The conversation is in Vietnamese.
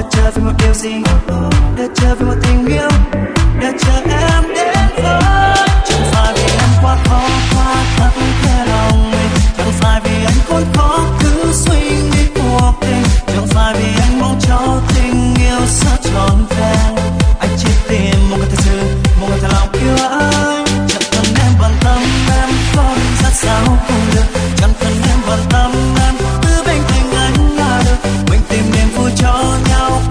Để chờ vì một điều gì, để chờ vì một tình yêu, để chờ em đến với. Chẳng phải vì em quá khó quá khắc khe lòng mình, chẳng phải vì anh khốn khó cứ suy nghĩ cuộc tình, chẳng phải vì anh mong cho tình yêu sẽ trọn vẹn. Anh chỉ tìm một người thật sự, một người thật lòng yêu anh. Chẳng cần em bận tâm em có ra sao cũng được, chẳng cần em bận tâm em cứ bên cạnh anh là được. Mình tìm niềm vui cho nhau.